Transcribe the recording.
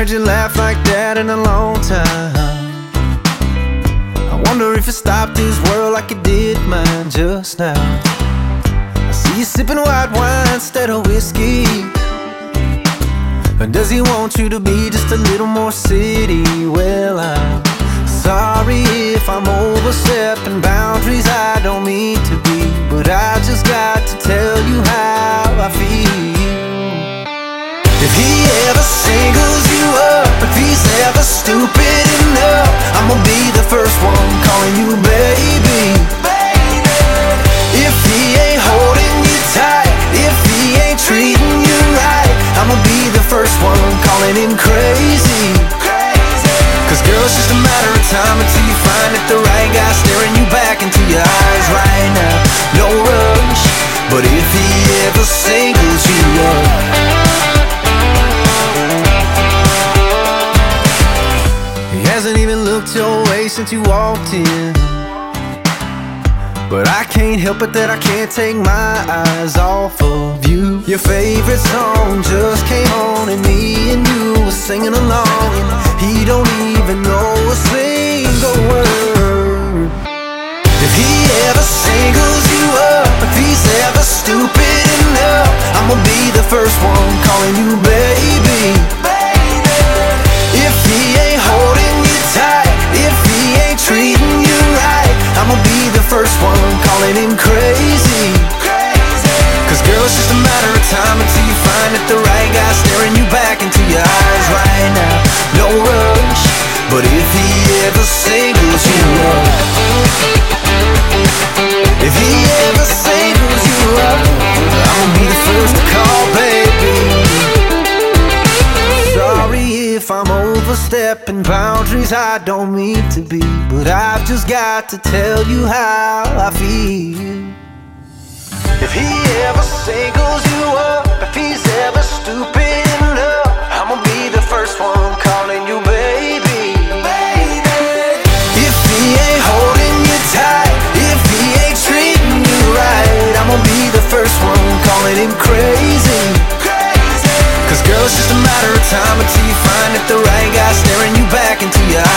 heard you laugh like that in a long time. I wonder if it stopped his world like it did mine just now. I see you sipping white wine instead of whiskey. Or does he want you to be just a little more city? Well, I'm sorry if I'm overstepping boundaries I don't mean to be, but I just got to tell you how I feel. If he ever singles you up, if he's ever stupid enough, I'ma be the first one calling you baby. If he ain't holding you tight, if he ain't treating you right, I'ma be the first one calling him crazy. Cause girl, it's just a matter of time until you find that the right guy staring you back into your eyes right now. No rush, but if he ever singles you up, he hasn't even looked your way since you walked in, but I can't help it that I can't take my eyes off of you. Your favorite song just came on and me and you were singing along, and he don't even know a single word. If he ever singles you up, if he's ever stupid enough, I'ma be the first one calling you baby. If he ain't holding you tight, if he ain't treating you right, I'ma be the first one calling him crazy. Cause girl, it's just a matter of time until you find that the right guy staring you back into your eyes right now. No rush, but if he ever singles you up, if he ever singles you up, I'ma be the first to call baby. Sorry if I'm overstepping boundaries I don't mean to be, but I've just got to tell you how I feel. If he ever singles you up, if he's ever stupid enough, I'ma be the first one calling you baby. If he ain't holding you tight, if he ain't treating you right, I'ma be the first one calling him crazy. Cause girl, it's just a matter of time until you find that the right guy staring you back into your